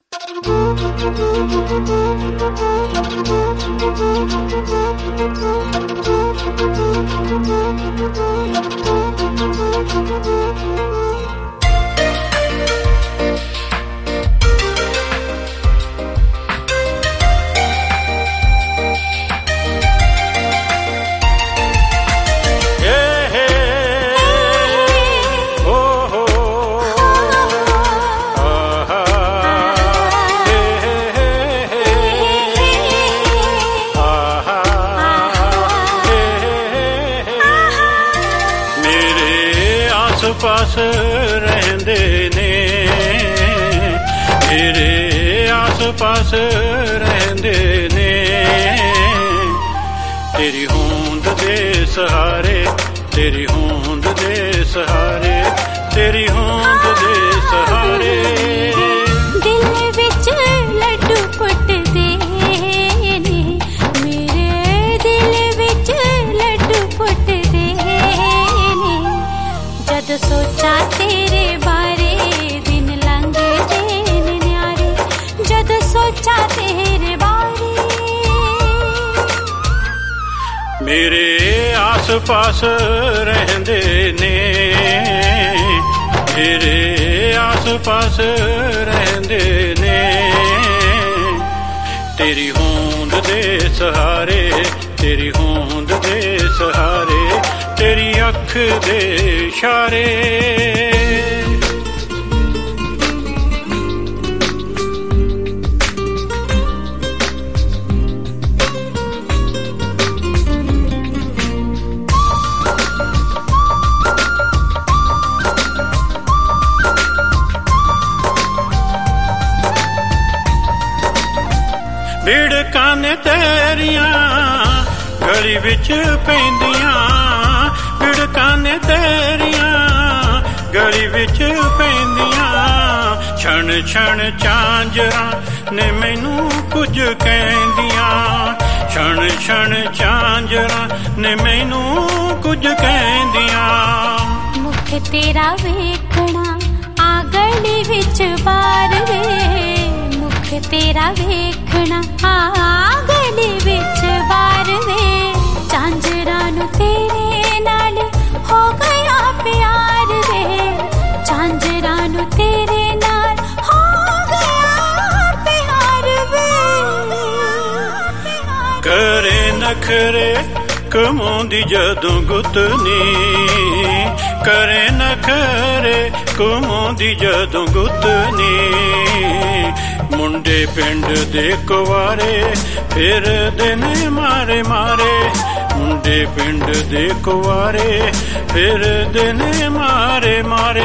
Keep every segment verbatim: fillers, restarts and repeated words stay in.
पास रहंदे ने मेरे आस पास रहंदे ने तेरी होंद दे सहारे तेरी होंद दे सहारे तेरी होंद दे सहारे दिल विच लड्डू फुटदे ने मेरे दिल विच लड्डू फुटदे ने जद सोचा तेरे बारे दिन लंघदे ने न्यारे जद सोचा तेरे बारे मेरे आस पास रहंदे ने मेरे आस पास रहंदे ने तेरी होंद दे सहारे तेरी होंद दे सहारे तेरी अख दे इशारे बिड़कां ने तेरियां गली विच पैंदियां बिड़कां ने तेरियां गली विच पैंदियां छण छण झांजरां ने मैनू कुछ कहंदियां छण छण झांजरां ने मैनू कुछ कहंदियां मुख तेरा वेखना आ गली विच बार वे मुख तेरा वेखना आ गली विच बार वे झांजरां नू तेरे नाल हो गया प्यार वे झांजरां नू तेरे नाल हो गया प्यार वे करे नखरे कमाउंदी जदों गुतनी करे नखरे कमाउंदी जदों गुतनी मुंडे पिंड दे कुवारे फिरदे ने मारे मारे मुंडे पिंड दे कुवारे फिरदे ने मारे मारे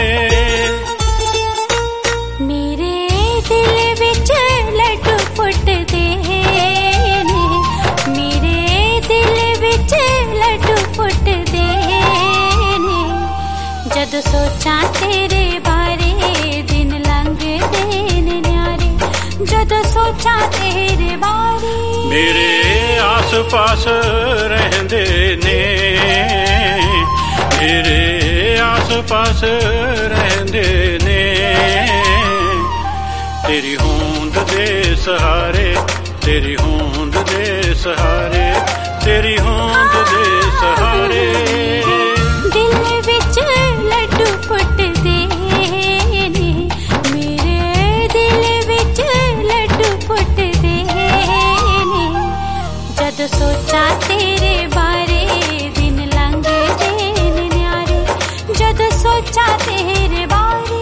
मेरे दिल विच लड्डू फुटदे ने मेरे दिल विच लड्डू फुटदे ने जद सोचा तेरे बारे दिन लंघदे ने न्यारे जद सोचा तेरे बारे मेरे आस पास रहंदे ने मेरे आस पास रहंदे ने तेरी होंद दे सहारे तेरी होंद दे सहारे तेरी होंद दे सहारे दिल विच लड्डू फुटदे ने मेरे दिल विच लड्डू फुटदे ने जद सोचा तेरे बारे दिन लंघदे ने न्यारे जद सोचा तेरे बारे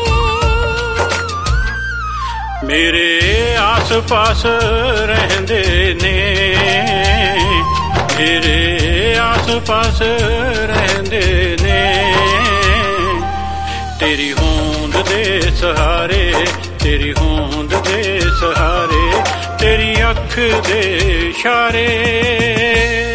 मेरे आस पास रहंदे ने मेरे आस पास रहंदे ने तेरी होंद दे सहारे तेरी होंद दे सहारे तेरी अख दे इशारे